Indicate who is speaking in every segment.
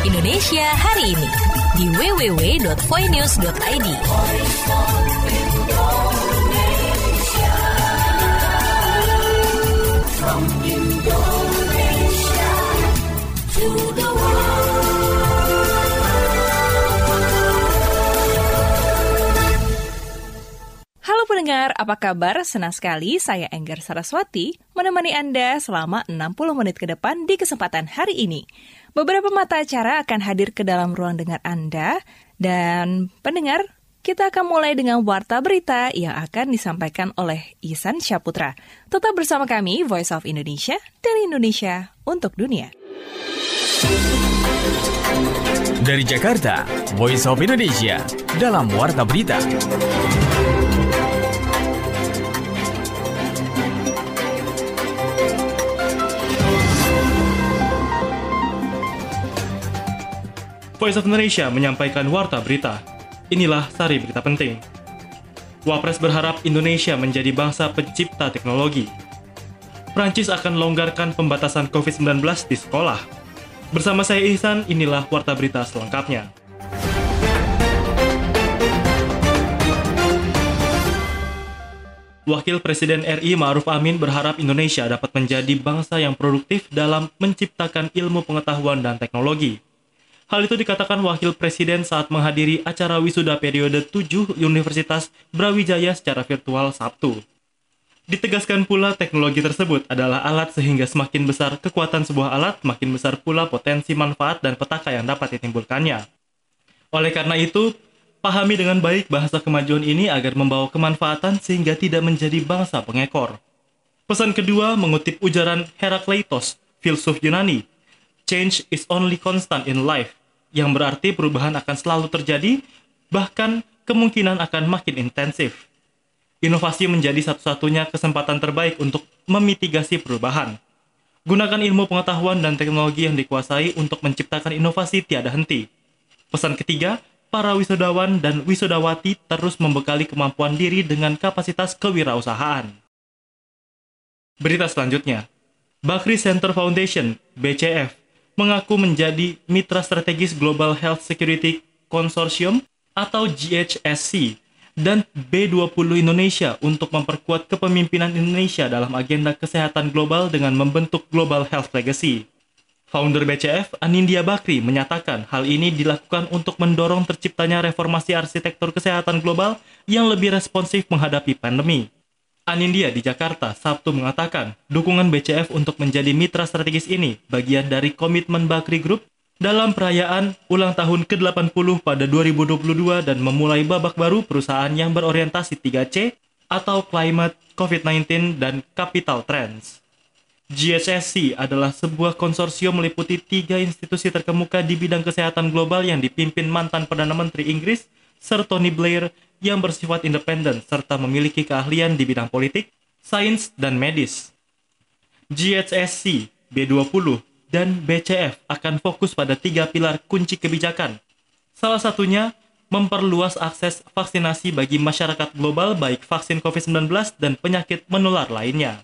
Speaker 1: Indonesia hari ini di www.voinews.id. From Indonesia to the world. Halo pendengar, apa kabar? Senang sekali saya Enggar Saraswati menemani Anda selama 60 menit ke depan di kesempatan hari ini. Beberapa mata acara akan hadir ke dalam ruang dengar Anda, dan pendengar, kita akan mulai dengan warta berita yang akan disampaikan oleh Ihsan Syaputra. Tetap bersama kami, Voice of Indonesia, dari Indonesia untuk dunia.
Speaker 2: Dari Jakarta, Voice of Indonesia, dalam warta berita.
Speaker 3: Voice of Indonesia menyampaikan warta berita. Inilah sari berita penting. Wapres berharap Indonesia menjadi bangsa pencipta teknologi. Prancis akan longgarkan pembatasan COVID-19 di sekolah. Bersama saya Ihsan, inilah warta berita selengkapnya. Wakil Presiden RI Ma'ruf Amin berharap Indonesia dapat menjadi bangsa yang produktif dalam menciptakan ilmu pengetahuan dan teknologi. Hal itu dikatakan Wakil Presiden saat menghadiri acara wisuda periode 7 Universitas Brawijaya secara virtual Sabtu. Ditegaskan pula teknologi tersebut adalah alat sehingga semakin besar kekuatan sebuah alat, makin besar pula potensi manfaat dan petaka yang dapat ditimbulkannya. Oleh karena itu, pahami dengan baik bahasa kemajuan ini agar membawa kemanfaatan sehingga tidak menjadi bangsa pengekor. Pesan kedua mengutip ujaran Herakleitos, filsuf Yunani, "Change is only constant in life," yang berarti perubahan akan selalu terjadi, bahkan kemungkinan akan makin intensif. Inovasi menjadi satu-satunya kesempatan terbaik untuk memitigasi perubahan. Gunakan ilmu pengetahuan dan teknologi yang dikuasai untuk menciptakan inovasi tiada henti. Pesan ketiga, para wisudawan dan wisudawati terus membekali kemampuan diri dengan kapasitas kewirausahaan. Berita selanjutnya, Bakri Center Foundation, BCF, mengaku menjadi mitra strategis Global Health Security Consortium atau GHSC dan B20 Indonesia untuk memperkuat kepemimpinan Indonesia dalam agenda kesehatan global dengan membentuk Global Health Legacy. Founder BCF, Anindya Bakri, menyatakan hal ini dilakukan untuk mendorong terciptanya reformasi arsitektur kesehatan global yang lebih responsif menghadapi pandemi. Anindya di Jakarta Sabtu mengatakan, dukungan BCF untuk menjadi mitra strategis ini bagian dari komitmen Bakri Group dalam perayaan ulang tahun ke-80 pada 2022 dan memulai babak baru perusahaan yang berorientasi 3C atau Climate, COVID-19, dan Capital Trends. GHSC adalah sebuah konsorsium meliputi 3 institusi terkemuka di bidang kesehatan global yang dipimpin mantan Perdana Menteri Inggris, Sir Tony Blair, yang bersifat independen serta memiliki keahlian di bidang politik, sains, dan medis. GHSC, B20, dan BCF akan fokus pada 3 pilar kunci kebijakan. Salah satunya, memperluas akses vaksinasi bagi masyarakat global baik vaksin COVID-19 dan penyakit menular lainnya.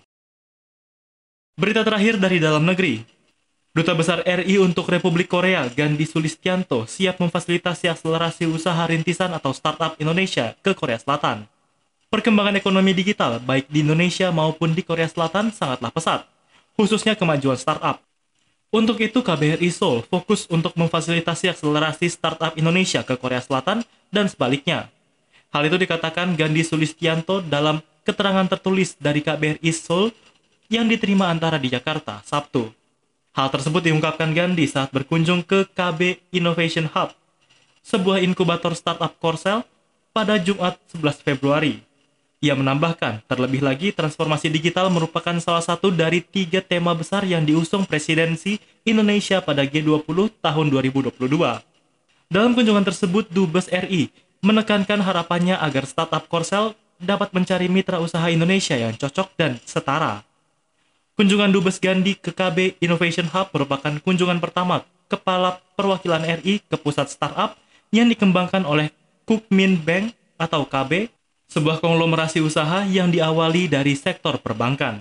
Speaker 3: Berita terakhir dari dalam negeri. Duta Besar RI untuk Republik Korea, Gandhi Sulistianto, siap memfasilitasi akselerasi usaha rintisan atau startup Indonesia ke Korea Selatan. Perkembangan ekonomi digital, baik di Indonesia maupun di Korea Selatan, sangatlah pesat, khususnya kemajuan startup. Untuk itu, KBRI Seoul fokus untuk memfasilitasi akselerasi startup Indonesia ke Korea Selatan dan sebaliknya. Hal itu dikatakan Gandhi Sulistianto dalam keterangan tertulis dari KBRI Seoul yang diterima antara di Jakarta, Sabtu. Hal tersebut diungkapkan Gandhi saat berkunjung ke KB Innovation Hub, sebuah inkubator startup Korsel, pada Jumat 11 Februari. Ia menambahkan, terlebih lagi transformasi digital merupakan salah satu dari 3 tema besar yang diusung presidensi Indonesia pada G20 tahun 2022. Dalam kunjungan tersebut, Dubes RI menekankan harapannya agar startup Korsel dapat mencari mitra usaha Indonesia yang cocok dan setara. Kunjungan Dubes Gandhi ke KB Innovation Hub merupakan kunjungan pertama Kepala Perwakilan RI ke pusat startup yang dikembangkan oleh Kookmin Bank atau KB, sebuah konglomerasi usaha yang diawali dari sektor perbankan.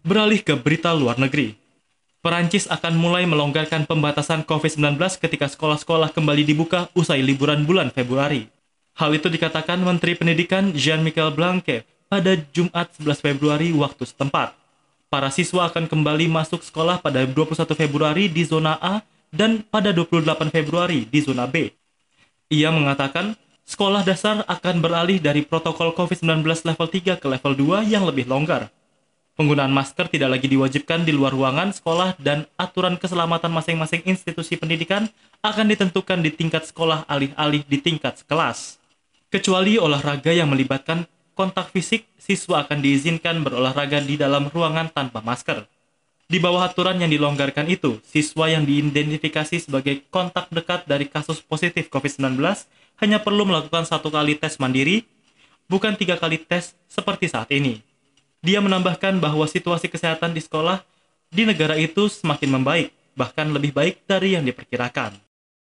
Speaker 3: Beralih ke berita luar negeri. Perancis akan mulai melonggarkan pembatasan COVID-19 ketika sekolah-sekolah kembali dibuka usai liburan bulan Februari. Hal itu dikatakan Menteri Pendidikan Jean-Michel Blanquer pada Jumat 11 Februari waktu setempat. Para siswa akan kembali masuk sekolah pada 21 Februari di zona A dan pada 28 Februari di zona B. Ia mengatakan sekolah dasar akan beralih dari protokol COVID-19 level 3 ke level 2 yang lebih longgar. Penggunaan masker tidak lagi diwajibkan di luar ruangan sekolah dan aturan keselamatan masing-masing institusi pendidikan akan ditentukan di tingkat sekolah alih-alih di tingkat kelas. Kecuali olahraga yang melibatkan kontak fisik, siswa akan diizinkan berolahraga di dalam ruangan tanpa masker. Di bawah aturan yang dilonggarkan itu, siswa yang diidentifikasi sebagai kontak dekat dari kasus positif COVID-19 hanya perlu melakukan 1 kali tes mandiri, bukan 3 kali tes seperti saat ini. Dia menambahkan bahwa situasi kesehatan di sekolah di negara itu semakin membaik, bahkan lebih baik dari yang diperkirakan.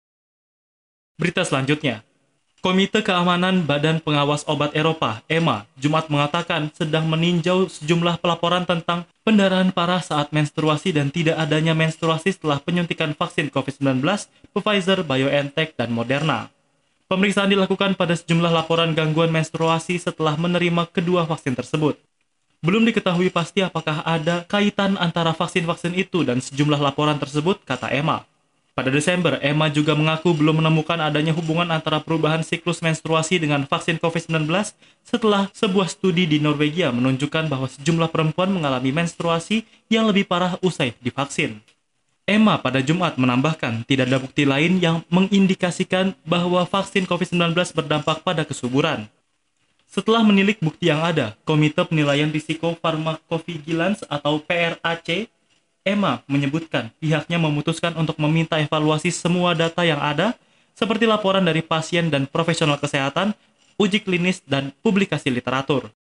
Speaker 3: Berita selanjutnya. Komite Keamanan Badan Pengawas Obat Eropa, EMA, Jumat mengatakan sedang meninjau sejumlah pelaporan tentang pendarahan parah saat menstruasi dan tidak adanya menstruasi setelah penyuntikan vaksin COVID-19 Pfizer, BioNTech, dan Moderna. Pemeriksaan dilakukan pada sejumlah laporan gangguan menstruasi setelah menerima kedua vaksin tersebut. Belum diketahui pasti apakah ada kaitan antara vaksin-vaksin itu dan sejumlah laporan tersebut, kata EMA. Pada Desember, EMA juga mengaku belum menemukan adanya hubungan antara perubahan siklus menstruasi dengan vaksin COVID-19 setelah sebuah studi di Norwegia menunjukkan bahwa sejumlah perempuan mengalami menstruasi yang lebih parah usai divaksin. EMA pada Jumat menambahkan tidak ada bukti lain yang mengindikasikan bahwa vaksin COVID-19 berdampak pada kesuburan. Setelah menilik bukti yang ada, Komite Penilaian Risiko Pharmacovigilance atau PRAC, EMA menyebutkan pihaknya memutuskan untuk meminta evaluasi semua data yang ada, seperti laporan dari pasien dan profesional kesehatan, uji klinis, dan publikasi literatur.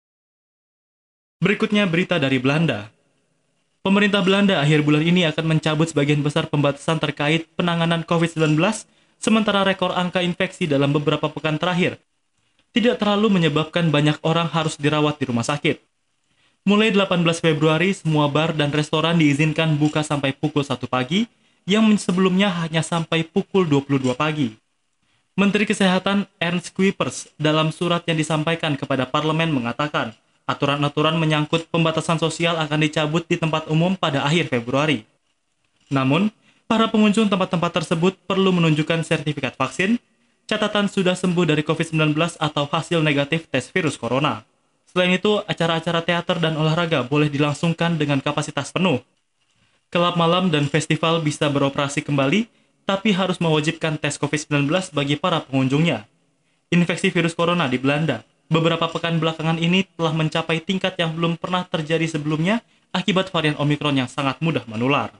Speaker 3: Berikutnya berita dari Belanda. Pemerintah Belanda akhir bulan ini akan mencabut sebagian besar pembatasan terkait penanganan COVID-19, sementara rekor angka infeksi dalam beberapa pekan terakhir tidak terlalu menyebabkan banyak orang harus dirawat di rumah sakit. Mulai 18 Februari, semua bar dan restoran diizinkan buka sampai pukul 1 pagi, yang sebelumnya hanya sampai pukul 22 pagi. Menteri Kesehatan Ernst Kuipers dalam surat yang disampaikan kepada parlemen mengatakan, aturan-aturan menyangkut pembatasan sosial akan dicabut di tempat umum pada akhir Februari. Namun, para pengunjung tempat-tempat tersebut perlu menunjukkan sertifikat vaksin, catatan sudah sembuh dari COVID-19 atau hasil negatif tes virus corona. Selain itu, acara-acara teater dan olahraga boleh dilangsungkan dengan kapasitas penuh. Kelab malam dan festival bisa beroperasi kembali, tapi harus mewajibkan tes COVID-19 bagi para pengunjungnya. Infeksi virus corona di Belanda beberapa pekan belakangan ini telah mencapai tingkat yang belum pernah terjadi sebelumnya akibat varian Omikron yang sangat mudah menular.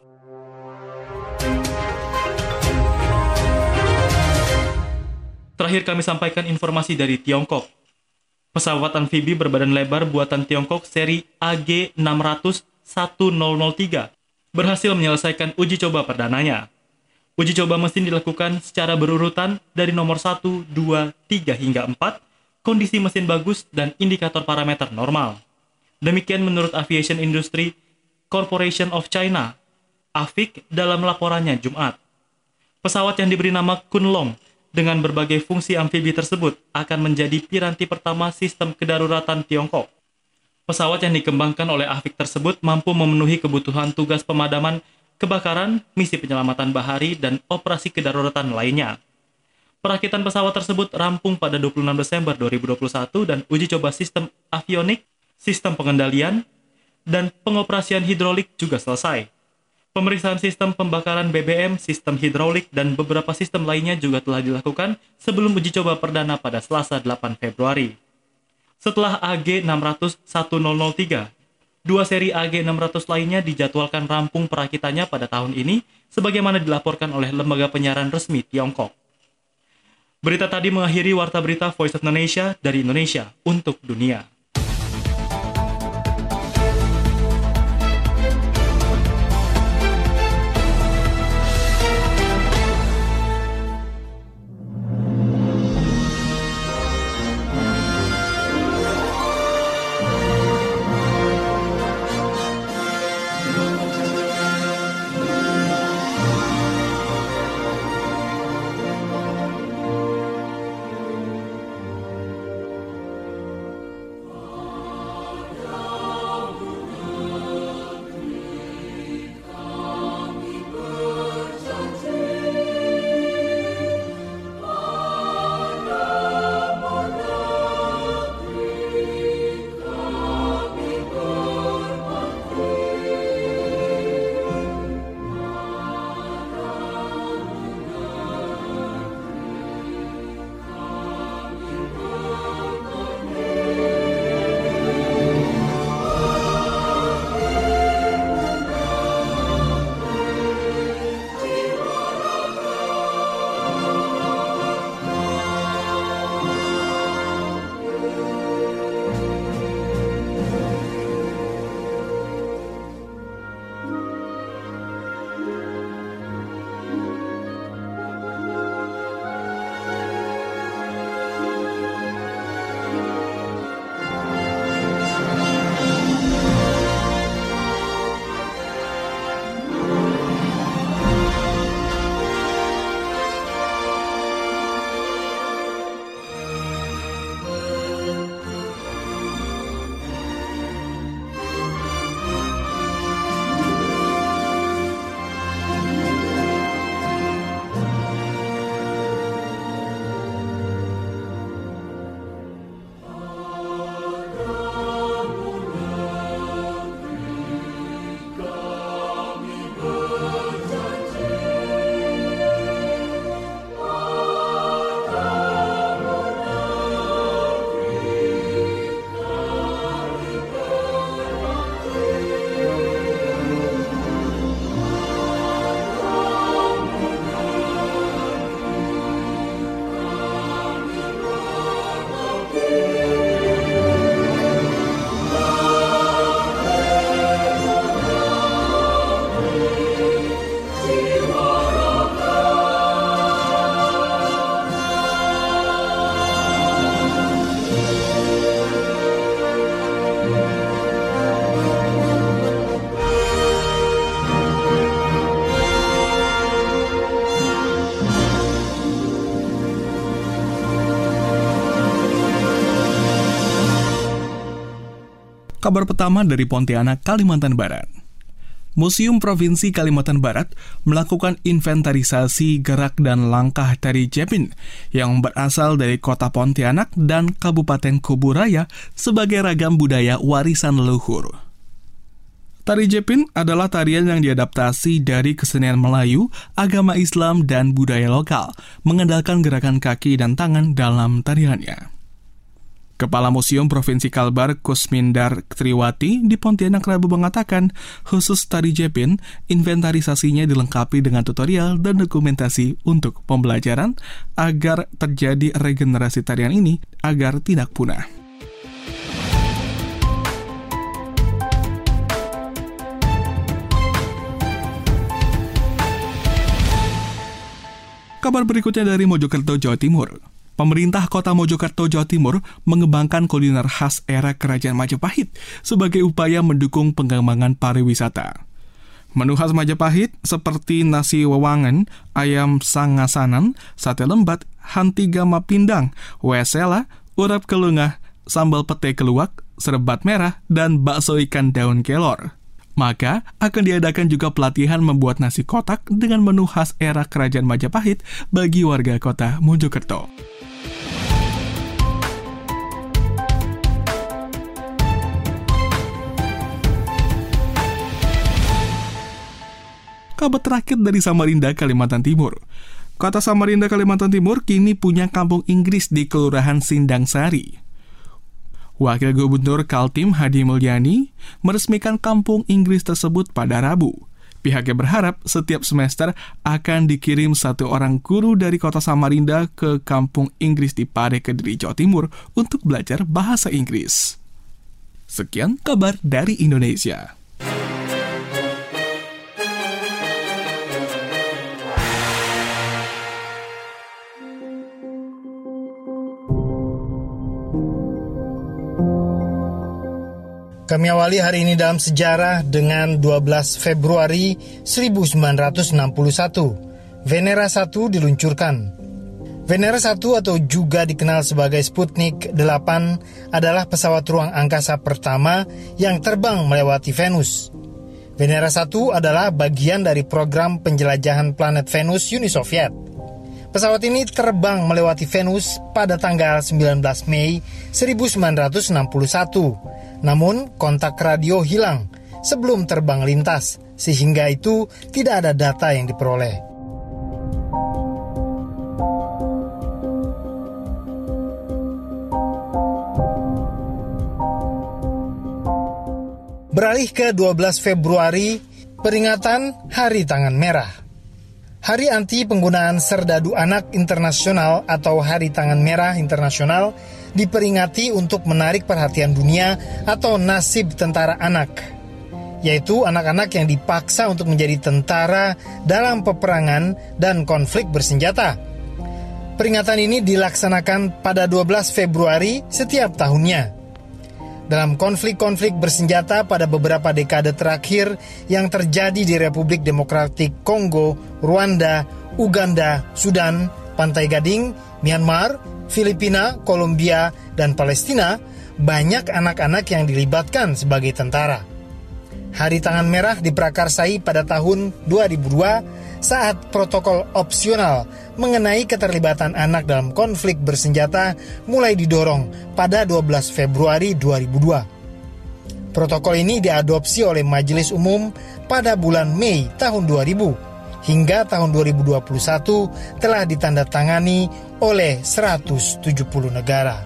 Speaker 3: Terakhir kami sampaikan informasi dari Tiongkok. Pesawat amfibi berbadan lebar buatan Tiongkok seri AG600-1003 berhasil menyelesaikan uji coba perdananya. Uji coba mesin dilakukan secara berurutan dari nomor 1, 2, 3 hingga 4, kondisi mesin bagus dan indikator parameter normal. Demikian menurut Aviation Industry Corporation of China, AVIC, dalam laporannya Jumat. Pesawat yang diberi nama Kunlong dengan berbagai fungsi amfibi tersebut akan menjadi piranti pertama sistem kedaruratan Tiongkok. Pesawat yang dikembangkan oleh AVIC tersebut mampu memenuhi kebutuhan tugas pemadaman kebakaran, misi penyelamatan bahari, dan operasi kedaruratan lainnya. Perakitan pesawat tersebut rampung pada 26 Desember 2021 dan uji coba sistem avionik, sistem pengendalian, dan pengoperasian hidrolik juga selesai. Pemeriksaan sistem pembakaran BBM, sistem hidrolik, dan beberapa sistem lainnya juga telah dilakukan sebelum uji coba perdana pada Selasa 8 Februari. Setelah AG600-1003, dua seri AG600 lainnya dijadwalkan rampung perakitannya pada tahun ini, sebagaimana dilaporkan oleh lembaga penyiaran resmi Tiongkok. Berita tadi mengakhiri Warta Berita Voice of Indonesia dari Indonesia untuk dunia.
Speaker 4: Kabar pertama dari Pontianak, Kalimantan Barat. Museum Provinsi Kalimantan Barat melakukan inventarisasi gerak dan langkah tari Jepin yang berasal dari kota Pontianak dan Kabupaten Kuburaya sebagai ragam budaya warisan leluhur. Tari Jepin adalah tarian yang diadaptasi dari kesenian Melayu, agama Islam, dan budaya lokal, mengandalkan gerakan kaki dan tangan dalam tariannya. Kepala Museum Provinsi Kalbar Kusmindar Triwati di Pontianak Rabu mengatakan, khusus tari Jepin, inventarisasinya dilengkapi dengan tutorial dan dokumentasi untuk pembelajaran agar terjadi regenerasi tarian ini agar tidak punah. Kabar berikutnya dari Mojokerto, Jawa Timur. Pemerintah Kota Mojokerto, Jawa Timur mengembangkan kuliner khas era Kerajaan Majapahit sebagai upaya mendukung pengembangan pariwisata. Menu khas Majapahit seperti nasi wewangen, ayam sangasanan, sate lembat, hanti gama pindang, wesela, urap kelungah, sambal pete keluak, serbat merah, dan bakso ikan daun kelor. Maka akan diadakan juga pelatihan membuat nasi kotak dengan menu khas era Kerajaan Majapahit bagi warga kota Mojokerto. Kabar terakhir dari Samarinda, Kalimantan Timur. Kota Samarinda, Kalimantan Timur kini punya kampung Inggris di Kelurahan Sindang Sari. Wakil Gubernur Kaltim Hadi Mulyani meresmikan kampung Inggris tersebut pada Rabu. Pihaknya berharap setiap semester akan dikirim 1 orang guru dari kota Samarinda ke kampung Inggris di Pare, Kediri, Jawa Timur untuk belajar bahasa Inggris. Sekian kabar dari Indonesia.
Speaker 5: Kami awali hari ini dalam sejarah dengan 12 Februari 1961. Venera 1 diluncurkan. Venera 1 atau juga dikenal sebagai Sputnik 8 adalah pesawat ruang angkasa pertama yang terbang melewati Venus. Venera 1 adalah bagian dari program penjelajahan planet Venus Uni Soviet. Pesawat ini terbang melewati Venus pada tanggal 19 Mei 1961. Namun, kontak radio hilang sebelum terbang lintas, sehingga itu tidak ada data yang diperoleh. Beralih ke 12 Februari, peringatan Hari Tangan Merah. Hari Anti Penggunaan Serdadu Anak Internasional atau Hari Tangan Merah Internasional diperingati untuk menarik perhatian dunia atau nasib tentara anak, yaitu anak-anak yang dipaksa untuk menjadi tentara dalam peperangan dan konflik bersenjata. Peringatan ini dilaksanakan pada 12 Februari setiap tahunnya. Dalam konflik-konflik bersenjata pada beberapa dekade terakhir yang terjadi di Republik Demokratik Kongo, Rwanda, Uganda, Sudan, Pantai Gading, Myanmar, Filipina, Kolombia, dan Palestina, banyak anak-anak yang dilibatkan sebagai tentara. Hari Tangan Merah diprakarsai pada tahun 2002 saat protokol opsional mengenai keterlibatan anak dalam konflik bersenjata mulai didorong pada 12 Februari 2002. Protokol ini diadopsi oleh Majelis Umum pada bulan Mei tahun 2000. Hingga tahun 2021 telah ditandatangani oleh 170 negara.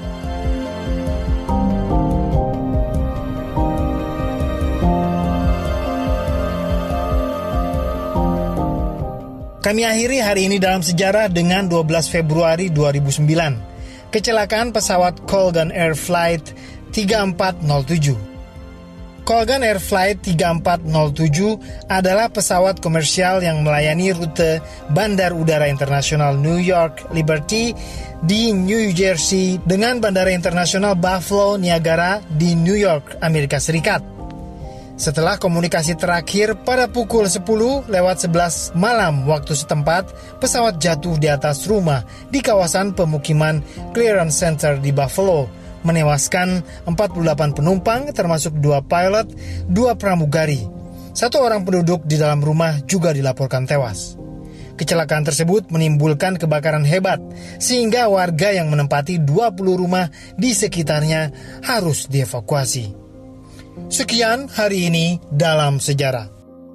Speaker 5: Kami akhiri hari ini dalam sejarah dengan 12 Februari 2009. Kecelakaan pesawat Colgan Air Flight 3407. Colgan Air Flight 3407 adalah pesawat komersial yang melayani rute Bandar Udara Internasional New York Liberty di New Jersey dengan Bandara Internasional Buffalo Niagara di New York, Amerika Serikat. Setelah komunikasi terakhir pada pukul 10:11 malam waktu setempat, pesawat jatuh di atas rumah di kawasan pemukiman Clearance Center di Buffalo, menewaskan 48 penumpang termasuk 2 pilot, 2 pramugari. 1 orang penduduk di dalam rumah juga dilaporkan tewas. Kecelakaan tersebut menimbulkan kebakaran hebat sehingga warga yang menempati 20 rumah di sekitarnya harus dievakuasi. Sekian hari ini dalam sejarah.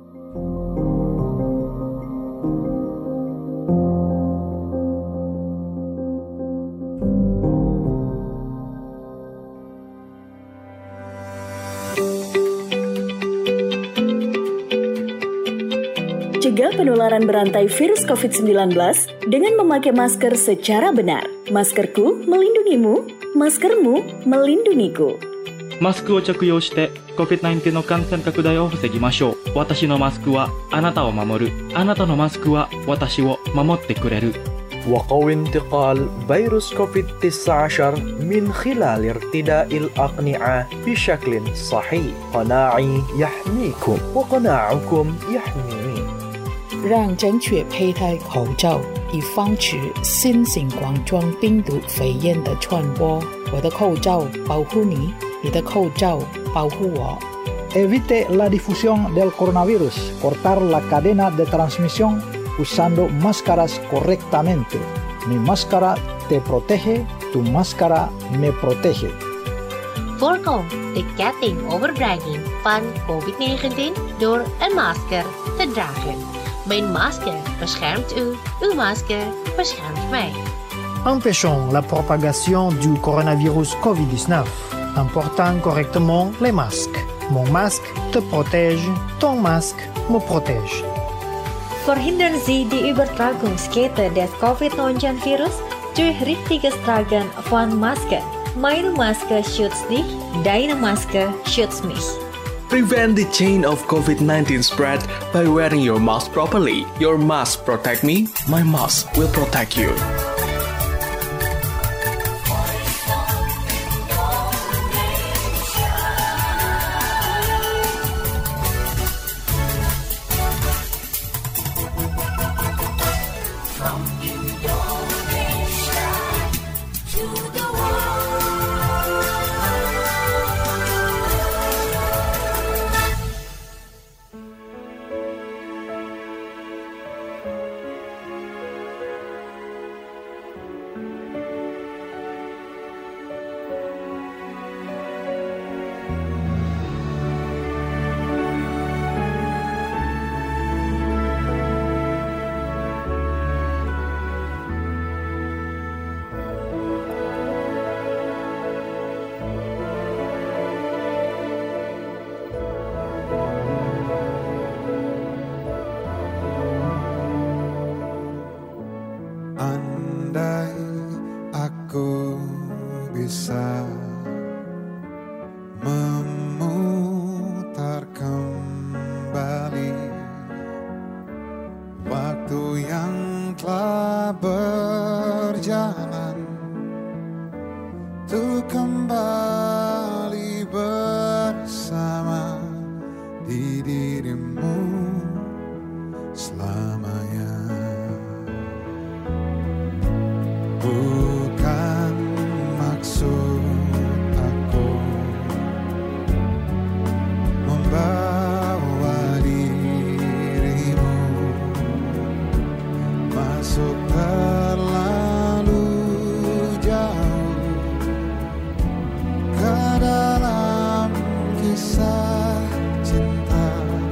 Speaker 6: Cegah penularan berantai virus COVID-19 dengan memakai masker secara benar. Maskerku melindungimu, maskermu melindungiku.
Speaker 3: マスクを着用して COVID-19 の感染拡大を防ぎましょう。私のマスクはあなたを守る。あなたのマスクは私を守ってくれる。
Speaker 7: وقوي انتقال فيروس كوفيد-19 من خلال ارتداء الأقنعة بشكل صحيح. قناعي يحميكم وقناعكم يحميني.
Speaker 8: 让正确佩戴口罩，以防止新型冠状病毒肺炎的传播。我的口罩保护你，你的口罩保护我。
Speaker 9: Evite la difusión del coronavirus. Cortar la cadena de transmisión usando máscaras correctamente. Mi máscara te protege, tu máscara me protege.
Speaker 10: Voorkom de ketting overbrenging van COVID-19 door een masker te dragen. Mijn masker beschermt u, uw masker beschermt mij.
Speaker 5: Empêchons la propagation du coronavirus COVID-19 en portant correctement les masques. Mon masque te protège, ton masque me protège.
Speaker 11: Verhindern Sie die Übertragungskette des Covid-19-Virus durch richtiges Tragen von Masken. Meine Maske schützt dich, deine Maske schützt mich.
Speaker 12: Prevent the chain of COVID-19 spread by wearing your mask properly. Your mask protect me, my mask will protect you.
Speaker 13: Andai aku bisa memutar kembali waktu yang telah berjalan, untuk kembali bersama di dirimu selamanya. Bukan maksud aku membawa dirimu masuk terlalu jauh ke dalam kisah cinta.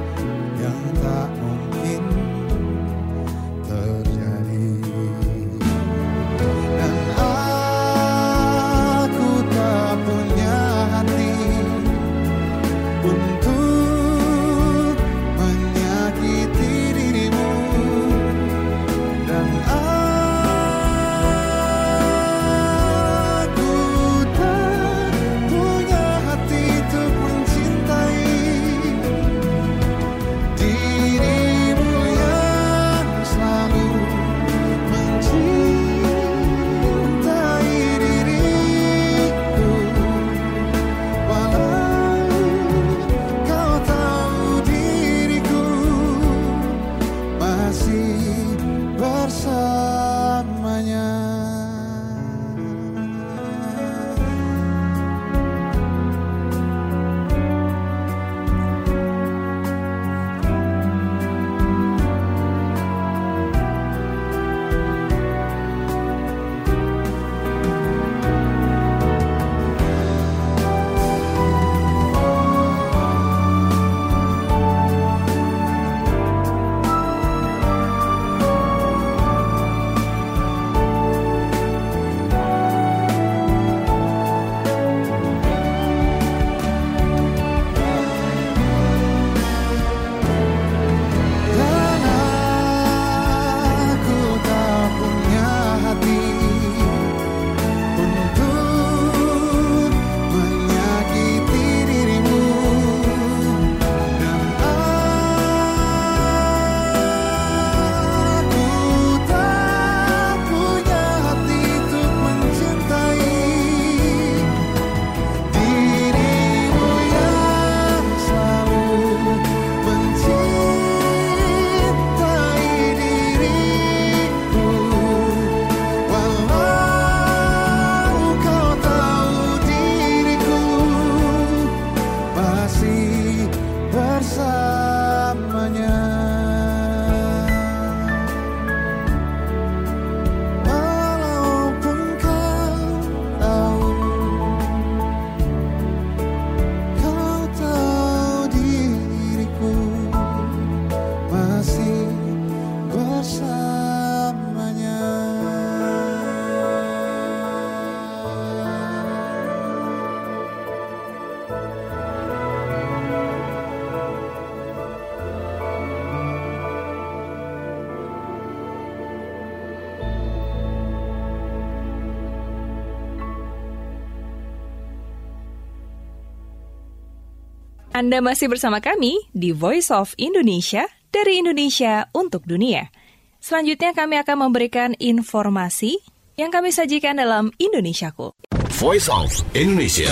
Speaker 1: Anda masih bersama kami di Voice of Indonesia, dari Indonesia untuk dunia. Selanjutnya kami akan memberikan informasi yang kami sajikan dalam Indonesiaku.
Speaker 14: Voice of Indonesia.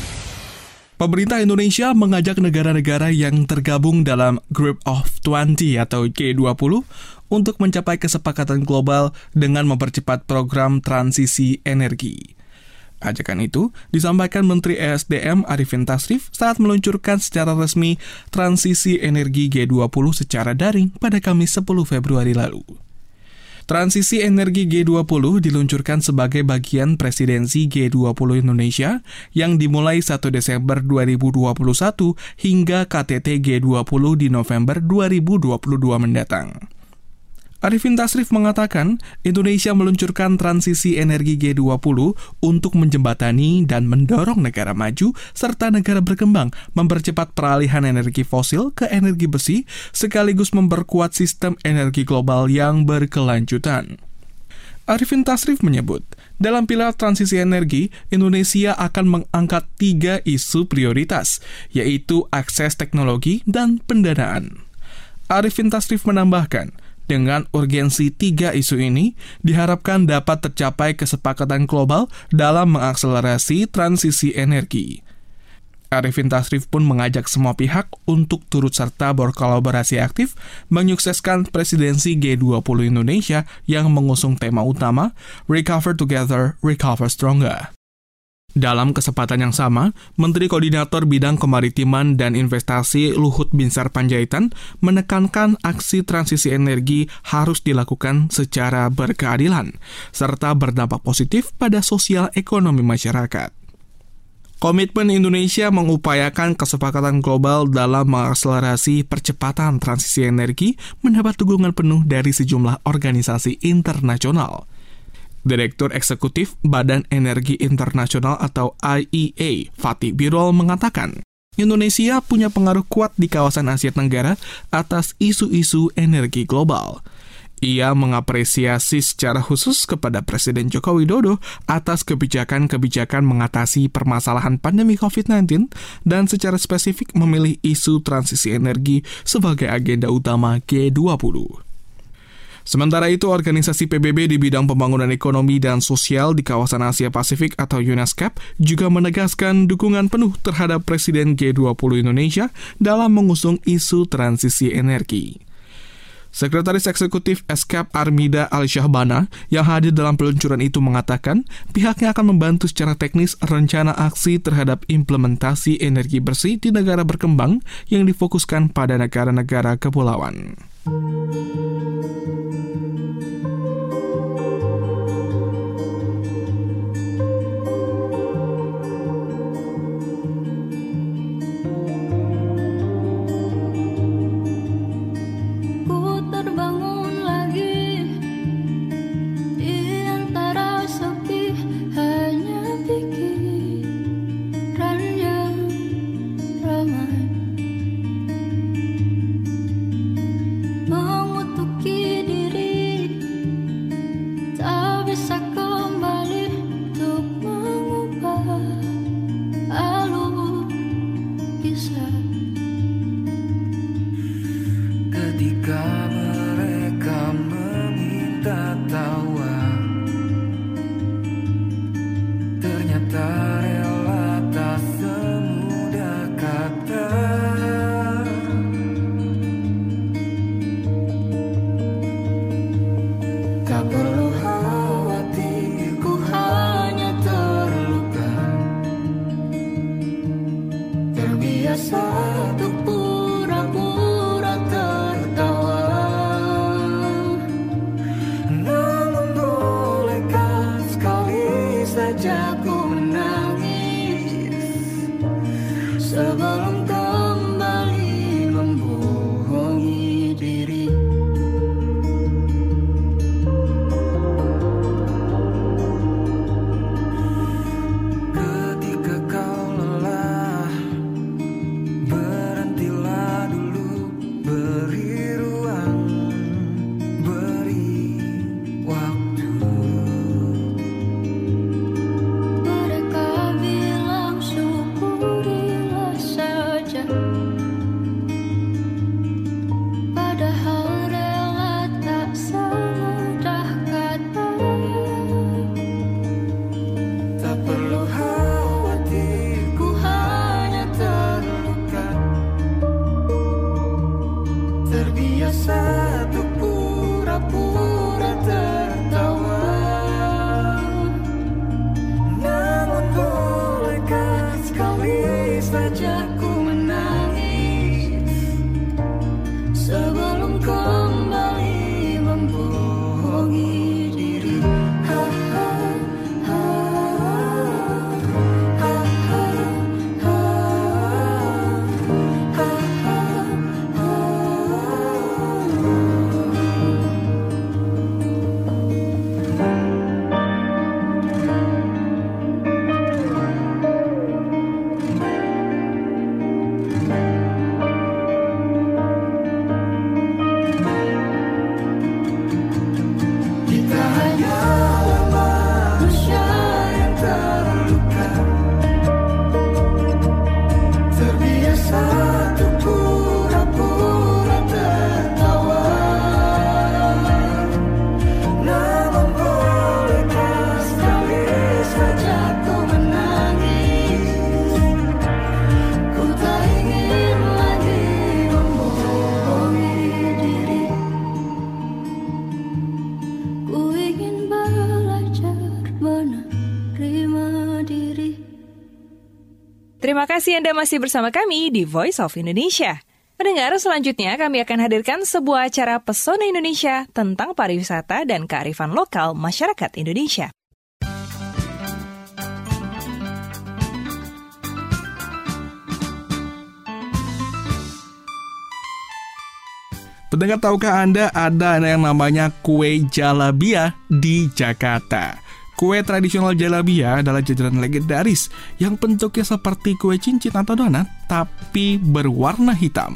Speaker 4: Pemerintah Indonesia mengajak negara-negara yang tergabung dalam Group of 20 atau G20 untuk mencapai kesepakatan global dengan mempercepat program transisi energi. Ajakan itu disampaikan Menteri ESDM Arifin Tasrif saat meluncurkan secara resmi transisi energi G20 secara daring pada Kamis 10 Februari lalu. Transisi energi G20 diluncurkan sebagai bagian presidensi G20 Indonesia yang dimulai 1 Desember 2021 hingga KTT G20 di November 2022 mendatang. Arifin Tasrif mengatakan, Indonesia meluncurkan transisi energi G20 untuk menjembatani dan mendorong negara maju serta negara berkembang mempercepat peralihan energi fosil ke energi bersih sekaligus memperkuat sistem energi global yang berkelanjutan. Arifin Tasrif menyebut, dalam pilar transisi energi, Indonesia akan mengangkat 3 isu prioritas, yaitu akses teknologi dan pendanaan. Arifin Tasrif menambahkan, dengan urgensi 3 isu ini, diharapkan dapat tercapai kesepakatan global dalam mengakselerasi transisi energi. Arifin Tasrif pun mengajak semua pihak untuk turut serta berkolaborasi aktif menyukseskan presidensi G20 Indonesia yang mengusung tema utama Recover Together, Recover Stronger. Dalam kesempatan yang sama, Menteri Koordinator Bidang Kemaritiman dan Investasi Luhut Binsar Panjaitan menekankan aksi transisi energi harus dilakukan secara berkeadilan, serta berdampak positif pada sosial ekonomi masyarakat. Komitmen Indonesia mengupayakan kesepakatan global dalam mengakselerasi percepatan transisi energi mendapat dukungan penuh dari sejumlah organisasi internasional. Direktur Eksekutif Badan Energi Internasional atau IEA, Fatih Birol mengatakan, Indonesia punya pengaruh kuat di kawasan Asia Tenggara atas isu-isu energi global. Ia mengapresiasi secara khusus kepada Presiden Joko Widodo atas kebijakan-kebijakan mengatasi permasalahan pandemi COVID-19 dan secara spesifik memilih isu transisi energi sebagai agenda utama G20. Sementara itu, organisasi PBB di bidang pembangunan ekonomi dan sosial di kawasan Asia Pasifik atau UNESCAP juga menegaskan dukungan penuh terhadap Presiden G20 Indonesia dalam mengusung isu transisi energi. Sekretaris Eksekutif ESCAP Armida Al-Syahbana yang hadir dalam peluncuran itu mengatakan pihaknya akan membantu secara teknis rencana aksi terhadap implementasi energi bersih di negara berkembang yang difokuskan pada negara-negara kepulauan.
Speaker 15: Mengutuki
Speaker 13: Terbiasa untuk pura-pura tertawa. Namun bolehkah sekali saja ku menangis sebelum kembali membohongi diri. Ha, ha, ha, ha, ha, ha, ha, ha. Kita hanyalah manusia yang terluka, terbiasa untuk pura-pura tertawa. Namun bolehkah sekali saja ku menangis? Ku tak ingin lagi membohongi diri. Ku ingin belajar menerima diri.
Speaker 1: Terima kasih Anda masih bersama kami di Voice of Indonesia. Pendengar, selanjutnya kami akan hadirkan sebuah acara Pesona Indonesia tentang pariwisata dan kearifan lokal masyarakat Indonesia.
Speaker 4: Pendengar, tahukah Anda ada yang namanya kue jalabia di Jakarta? Kue tradisional jalabia adalah jajanan legendaris yang bentuknya seperti kue cincin atau donat, tapi berwarna hitam.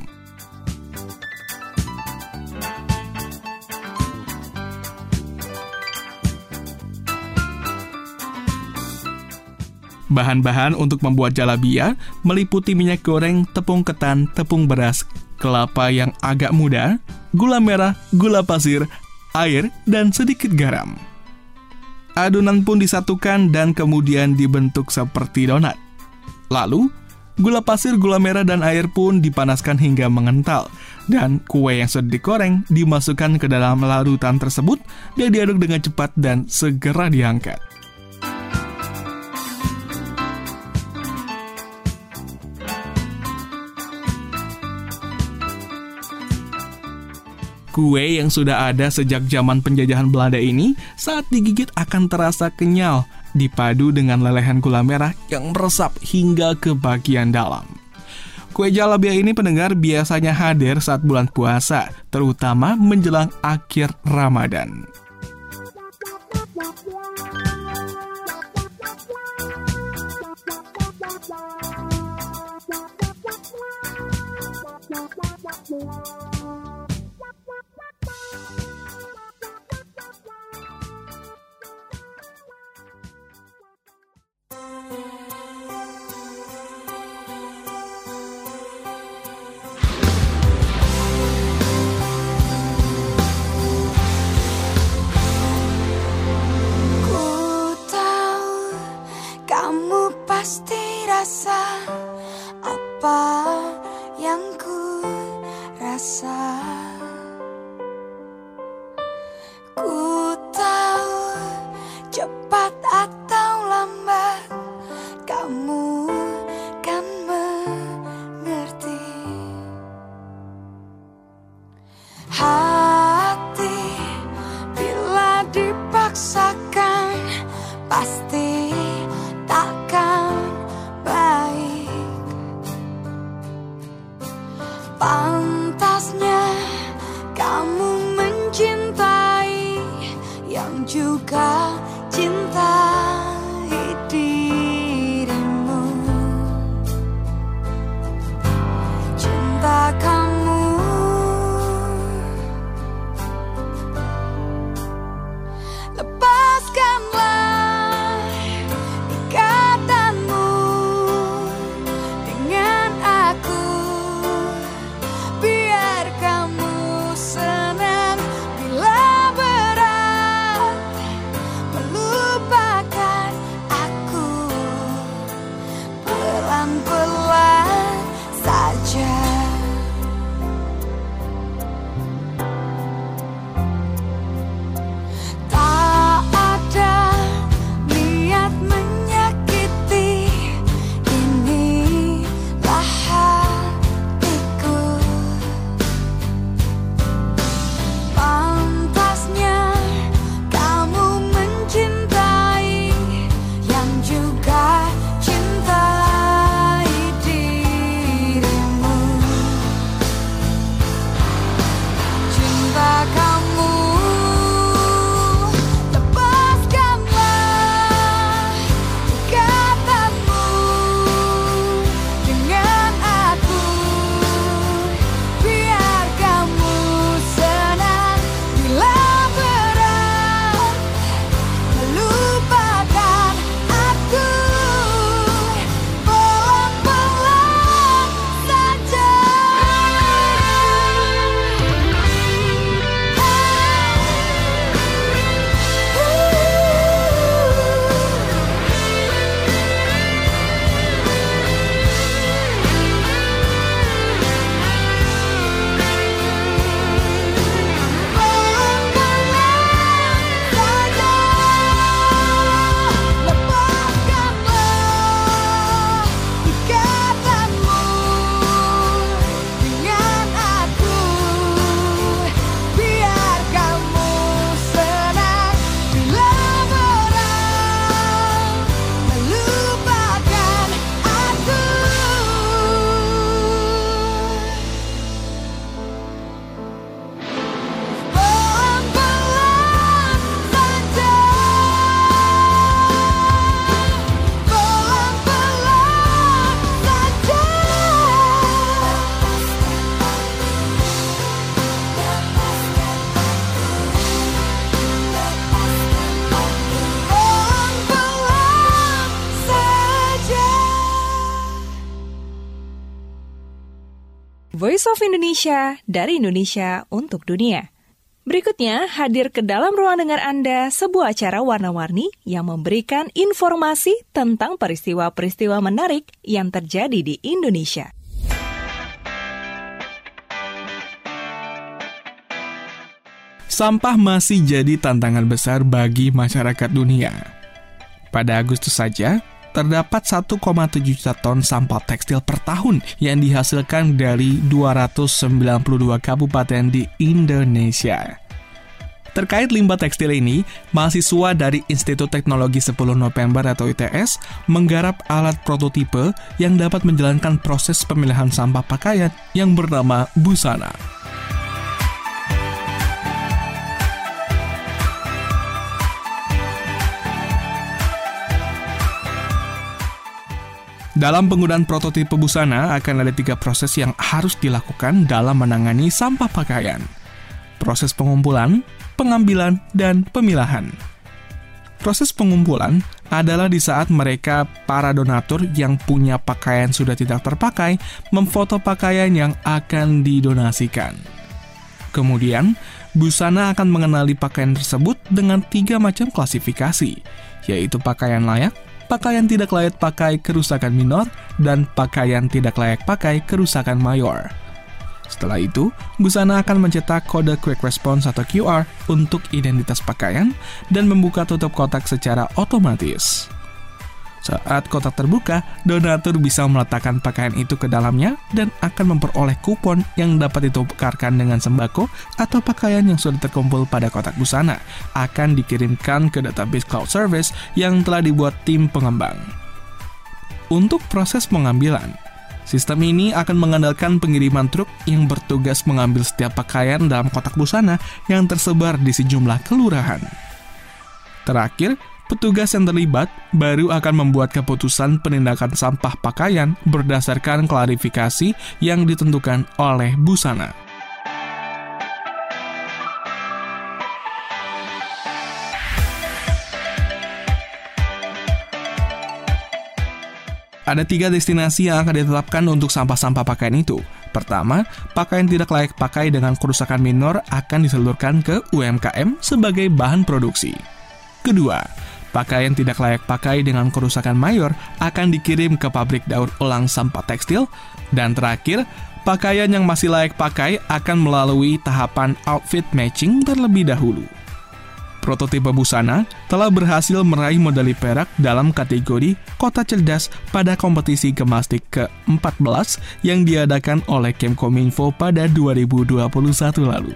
Speaker 4: Bahan-bahan untuk membuat jalabia meliputi minyak goreng, tepung ketan, tepung beras, kelapa yang agak muda, gula merah, gula pasir, air, dan sedikit garam. Adonan pun disatukan dan kemudian dibentuk seperti donat. Lalu, gula pasir, gula merah, dan air pun dipanaskan hingga mengental. Dan kue yang sudah digoreng dimasukkan ke dalam larutan tersebut dan diaduk dengan cepat dan segera diangkat. Kue yang sudah ada sejak zaman penjajahan Belanda ini saat digigit akan terasa kenyal, dipadu dengan lelehan gula merah yang meresap hingga ke bagian dalam. Kue jalabia ini, pendengar, biasanya hadir saat bulan puasa, terutama menjelang akhir Ramadan.
Speaker 15: Pasti rasa apa yang ku rasa. Ku tahu cepat atau lambat kamu kan mengerti. Hati bila dipaksakan pasti takkan baik. Pantasnya kamu mencintai yang juga cintai dirimu. Cinta kamu lepaskanlah ikatanmu dengan aku, biar kamu senang bila berat melupakan.
Speaker 1: Voice of Indonesia, dari Indonesia untuk dunia. Berikutnya, hadir ke dalam ruang dengar Anda sebuah acara warna-warni yang memberikan informasi tentang peristiwa-peristiwa menarik yang terjadi di Indonesia.
Speaker 4: Sampah masih jadi tantangan besar bagi masyarakat dunia. Pada Agustus saja, terdapat 1,7 juta ton sampah tekstil per tahun yang dihasilkan dari 292 kabupaten di Indonesia. Terkait limbah tekstil ini, mahasiswa dari Institut Teknologi 10 November atau ITS menggarap alat prototipe yang dapat menjalankan proses pemilihan sampah pakaian yang bernama busana. Dalam penggunaan prototipe busana akan ada 3 proses yang harus dilakukan dalam menangani sampah pakaian. Proses pengumpulan, pengambilan, dan pemilahan. Proses pengumpulan adalah di saat mereka, para donatur yang punya pakaian sudah tidak terpakai, memfoto pakaian yang akan didonasikan. Kemudian, busana akan mengenali pakaian tersebut dengan 3 macam klasifikasi, yaitu pakaian layak, pakaian tidak layak pakai kerusakan minor, dan pakaian tidak layak pakai kerusakan mayor. Setelah itu, busana akan mencetak kode Quick Response atau QR untuk identitas pakaian dan membuka tutup kotak secara otomatis. Saat kotak terbuka, donatur bisa meletakkan pakaian itu ke dalamnya dan akan memperoleh kupon yang dapat ditukarkan dengan sembako atau pakaian yang sudah terkumpul pada kotak busana akan dikirimkan ke database cloud service yang telah dibuat tim pengembang. Untuk proses pengambilan, sistem ini akan mengandalkan pengiriman truk yang bertugas mengambil setiap pakaian dalam kotak busana yang tersebar di sejumlah kelurahan. Terakhir, petugas yang terlibat baru akan membuat keputusan penindakan sampah pakaian berdasarkan klarifikasi yang ditentukan oleh busana. Ada 3 destinasi yang akan ditetapkan untuk sampah-sampah pakaian itu. Pertama, pakaian tidak layak pakai dengan kerusakan minor akan disalurkan ke UMKM sebagai bahan produksi. Kedua, pakaian tidak layak pakai dengan kerusakan mayor akan dikirim ke pabrik daur ulang sampah tekstil. Dan terakhir, pakaian yang masih layak pakai akan melalui tahapan outfit matching terlebih dahulu. Prototipe busana telah berhasil meraih medali perak dalam kategori Kota Cerdas pada kompetisi Gemastik ke-14 yang diadakan oleh Kemkominfo pada 2021 lalu.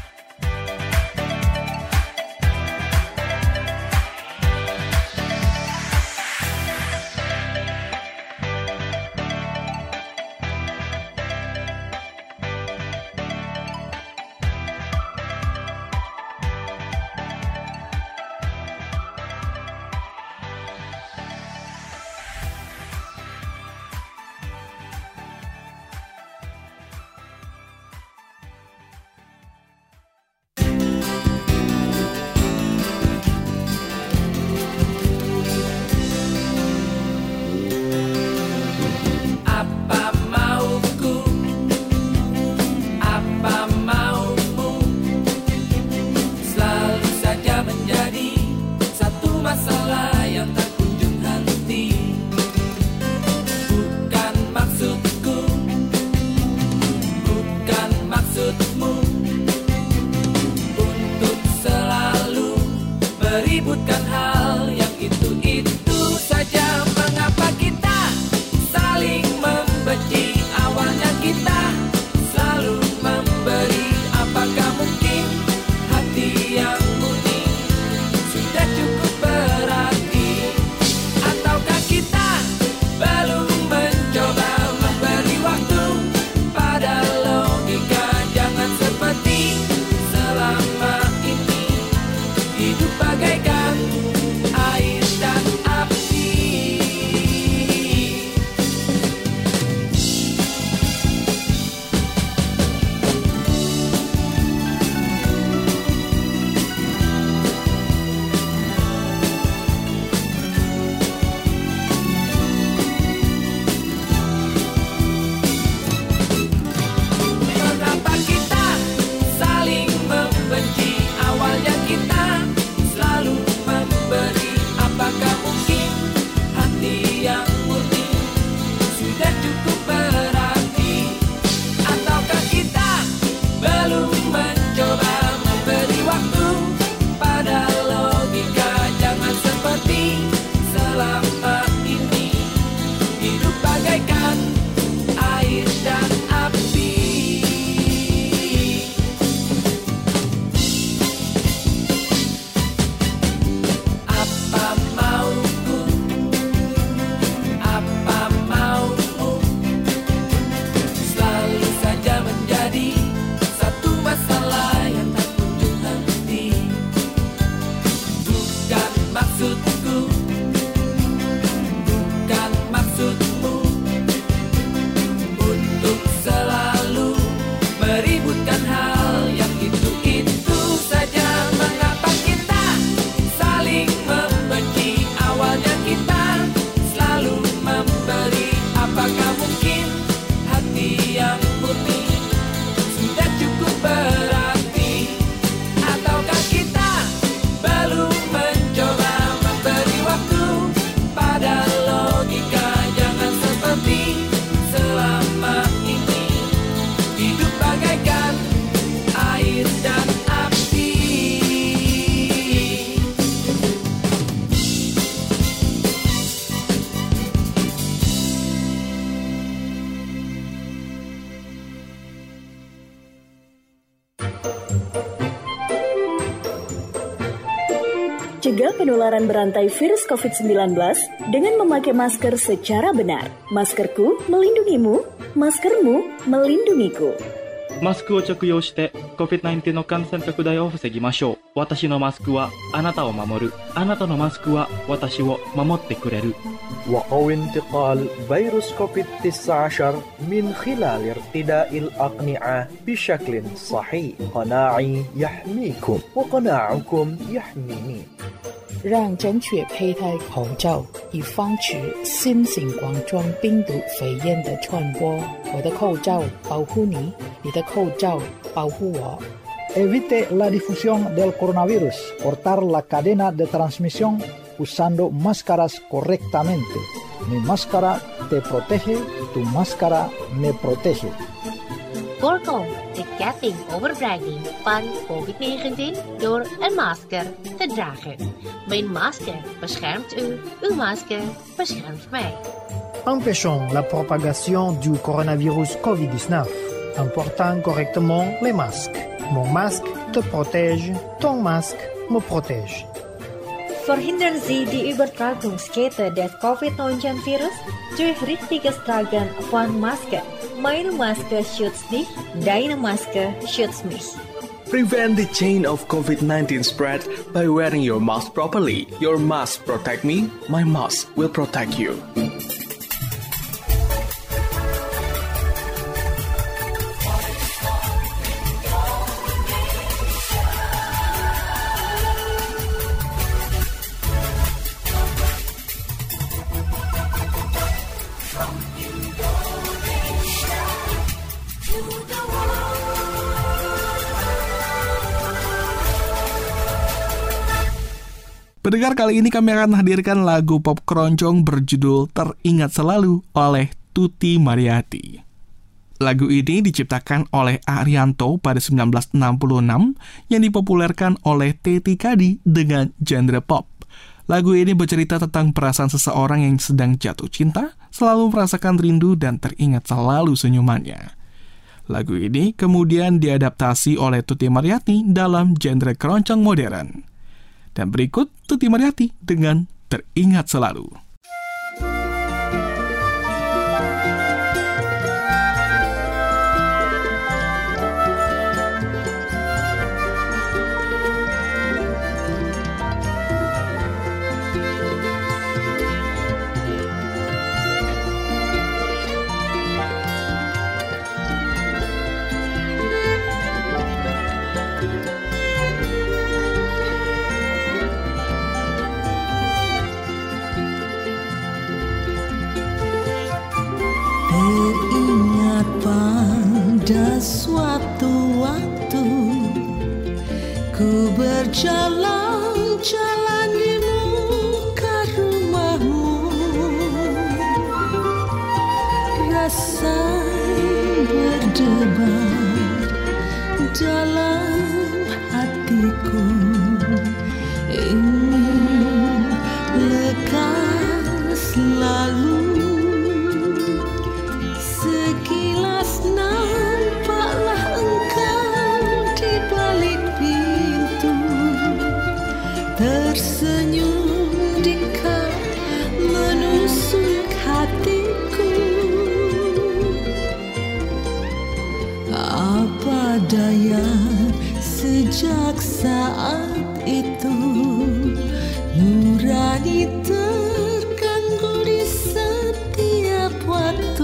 Speaker 16: meributkan hal yang itu saja. Mengapa kita saling membenci? Awalnya kita selalu memberi. Apakah mungkin hati yang murni sudah cukup berarti? Ataukah kita belum mencoba memberi waktu pada logika? Jangan seperti selama ini hidup bagaikan
Speaker 6: Cegah penularan berantai virus COVID-19 dengan memakai masker secara benar. Maskerku melindungimu, maskermu melindungiku.
Speaker 3: マスクを着用して COVID-19 の感染拡大を防ぎましょう。私のマスクはあなたを守る。あなたのマスクは私を守ってくれる。
Speaker 7: وقوي انتقال فيروس كوفيد-19 من خلال ارتداء الأقنعة بشكل صحيح. قناعي يحميكم وقناعكم يحميني.
Speaker 8: 让正确佩戴口罩，以防止新型冠状病毒肺炎的传播。我的口罩保护你，你的口罩保护我。
Speaker 9: Evite la difusión del coronavirus. Cortar la cadena de transmisión usando máscaras correctamente. Mi máscara te protege, tu máscara me protege.
Speaker 10: Voorkom de ketting overdraging van COVID-19 door een masker te dragen. Mijn masker beschermt u, uw masker beschermt mij.
Speaker 5: Empêchons la propagation du coronavirus COVID-19 en portant correctement les masques. Mon masque te protège, ton masque me protège.
Speaker 11: Verhindern Sie die Übertragungskette des Covid-19-Virus durch richtiges Tragen von Masken. Meine Maske schützt dich, deine Maske schützt mich.
Speaker 12: Prevent the chain of COVID-19 spread by wearing your mask properly. Your mask protect me, my mask will protect you.
Speaker 4: Pendengar, kali ini kami akan hadirkan lagu pop keroncong berjudul Teringat Selalu oleh Tuti Mariyati. Lagu ini diciptakan oleh Arianto pada 1966 yang dipopulerkan oleh Teti Kadi dengan genre pop. Lagu ini bercerita tentang perasaan seseorang yang sedang jatuh cinta, selalu merasakan rindu dan teringat selalu senyumannya. Lagu ini kemudian diadaptasi oleh Tuti Mariyati dalam genre keroncong modern. Dan berikut Tuti Mariyati dengan Teringat Selalu.
Speaker 13: Teringat pada suatu waktu ku berjalan-jalan di muka rumahmu, rasa berdebar dalam hatiku, ingin lekas selalu. Sekilas nampaklah engkau di balik pintu, tersenyum dikau menusuk hatiku. Apa daya, sejak saat itu nurani terganggu di setiap waktu.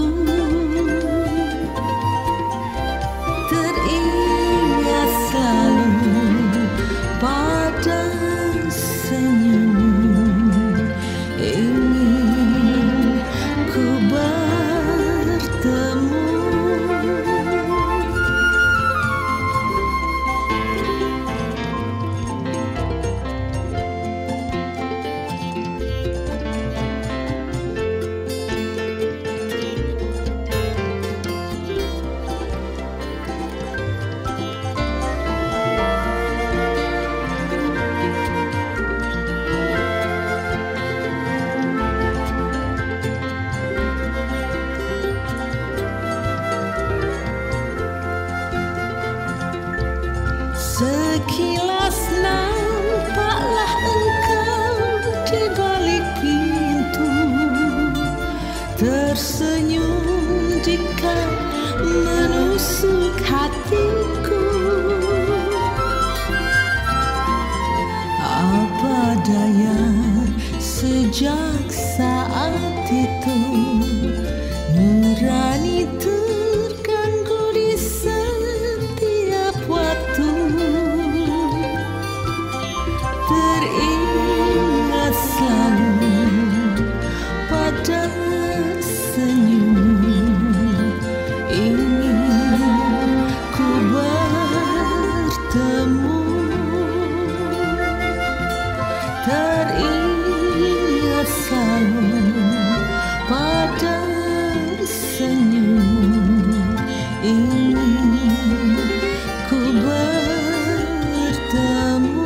Speaker 13: Teringat selalu pada senyummu, ingin ku bertemu. Sekilas nampaklah engkau tersenyum jika menusuk hatiku. Apa daya sejak saat itu nurani terganggu di setiap waktu. Teringat selalu pada senyum ini ku bertemu. Teringat selalu pada senyum ini ku bertemu.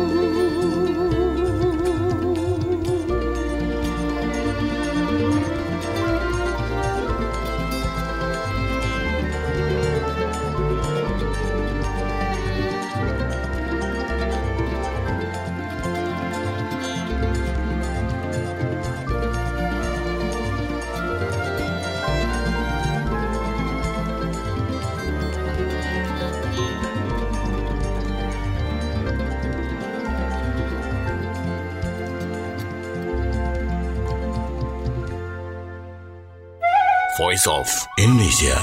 Speaker 14: Voice of Indonesia.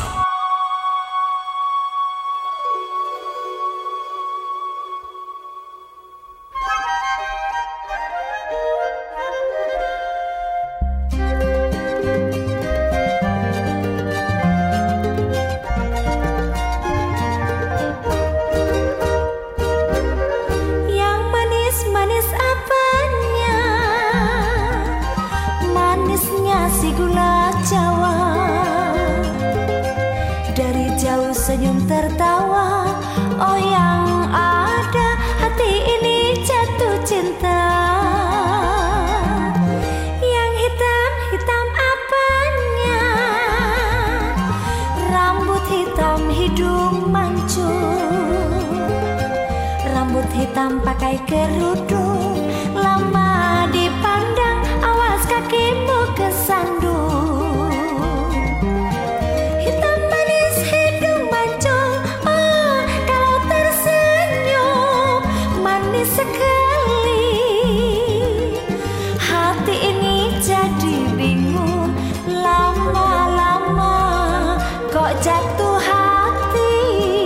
Speaker 15: Yang manis-manis apanya? Manisnya si gula Jawa. Dari jauh senyum tertawa, oh yang ada hati ini jatuh cinta. Yang hitam-hitam apanya? Rambut hitam hidung mancung. Rambut hitam pakai kerudung, lama dipandang awas kakimu kesandung. Hitam manis hidung mancung, oh kalau tersenyum manis sekali. Hati ini jadi bingung, lama-lama kok jatuh hati.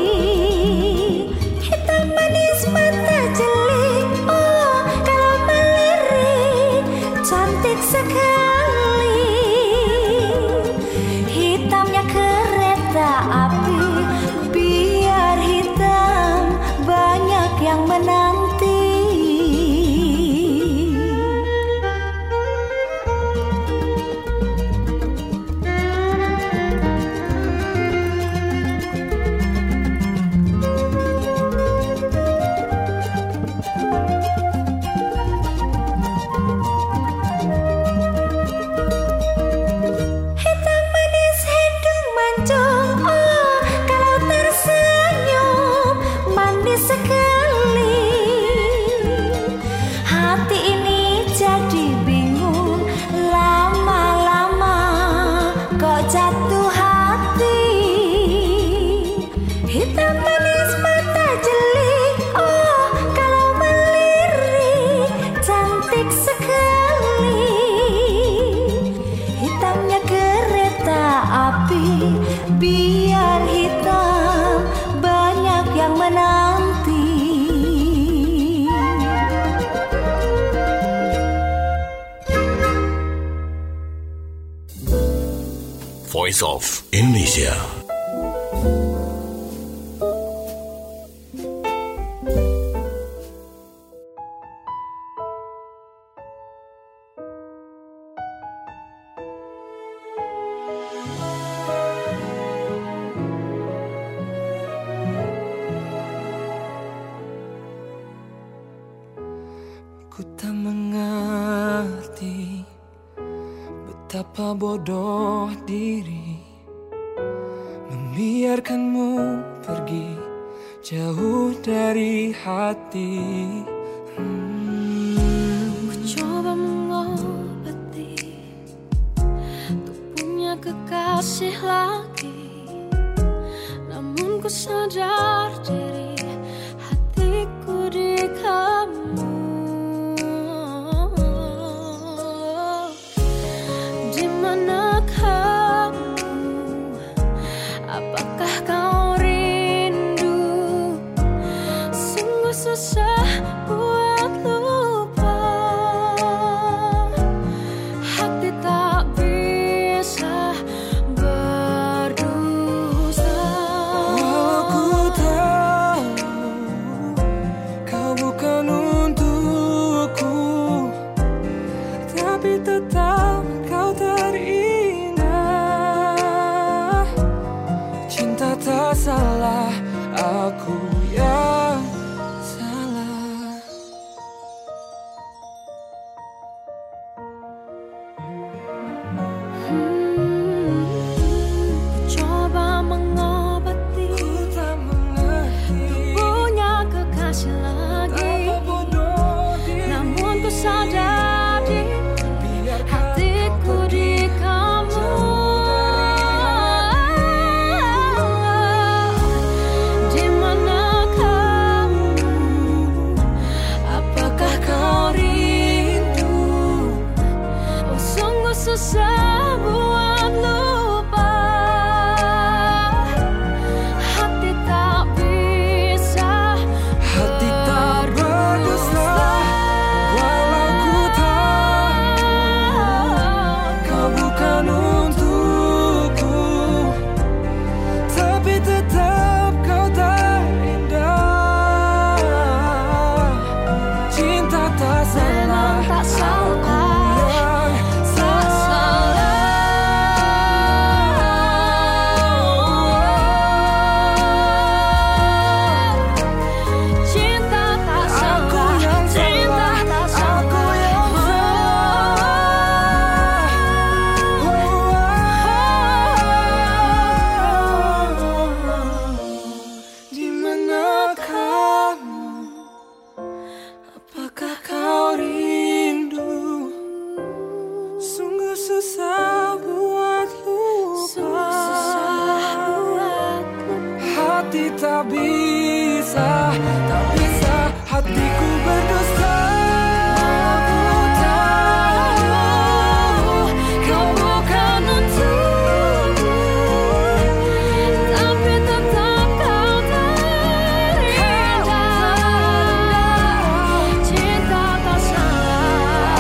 Speaker 15: Hitam manis mata jeli, oh kalau melirik cantik sekali. Hitamnya kereta api, biar hitam banyak yang menanti. Hitam manis hidung mancung, oh kalau tersenyum manis sekali. Hati ini jadi bingung, lama-lama kok jatuh hati. Hitam manis mata jeli, oh kalau melirik cantik sekali. Hitamnya kereta api, biar hitam banyak yang menanti.
Speaker 14: Voice of Indonesia.
Speaker 16: Ku tak mengerti betapa bodoh diri membiarkanmu pergi jauh dari hati.
Speaker 13: Ku coba mengobati untuk punya kekasih lagi, namun ku sadar diri hatiku di kamu. Di mana kamu? Apakah kau rindu? Sungguh susah buat lupa. Hati tak bisa berdusta.
Speaker 16: Aku tahu kau bukan untukku, tapi tetap kau terindah. Cinta tak salah, aku yang salah.
Speaker 13: Coba mengobati, punya kekasih lagi, namun ku sadar hatiku di kamu. Di mana kamu? Apakah kau rindu? Oh, sungguh susah buat lupa. Hati tak bisa
Speaker 16: berdusta. Walau ku tahu kau bukan untukku, tapi tetap kau terindah. Cinta tak salah,
Speaker 13: tak salah.
Speaker 16: Di mana kamu? Apakah kau rindu? Sungguh susah buat lupa. Hati tak bisa, hatiku berdusta. Aku tahu kau bukan untukku, tapi tetap kau terindah.
Speaker 13: Cinta tak salah,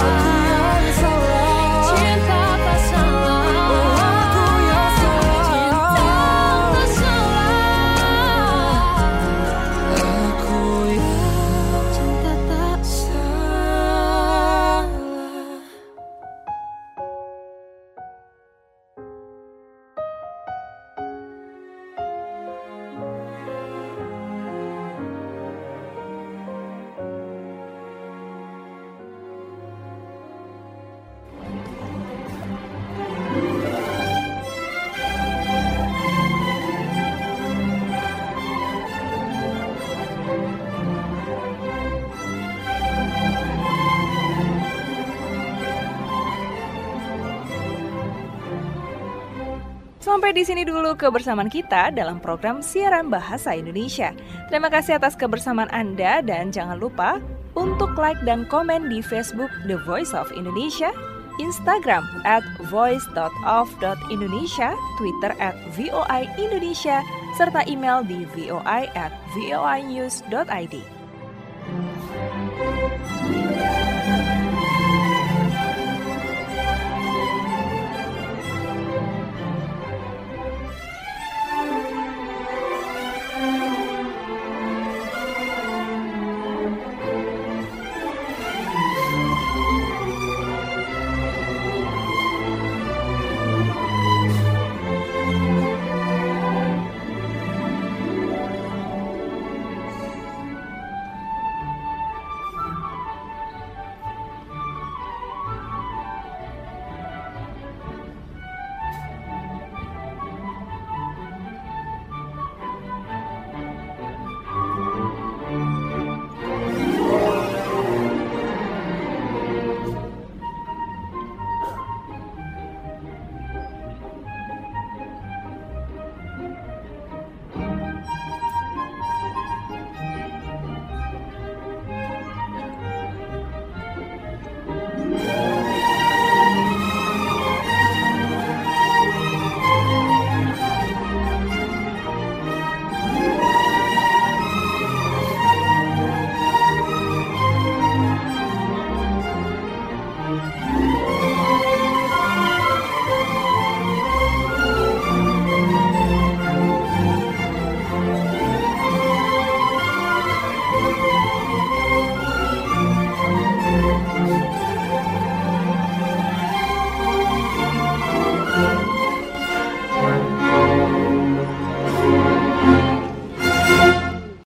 Speaker 13: cinta tak salah,
Speaker 16: aku yang salah.
Speaker 13: cinta tak salah,
Speaker 16: Aku yang
Speaker 13: cinta tak
Speaker 16: salah.
Speaker 1: Sampai di sini dulu kebersamaan kita dalam program Siaran Bahasa Indonesia. Terima kasih atas kebersamaan Anda dan jangan lupa untuk like dan komen di Facebook The Voice of Indonesia, Instagram @voice.of.indonesia, Twitter @VOI Indonesia, serta email di voi@voinews.id.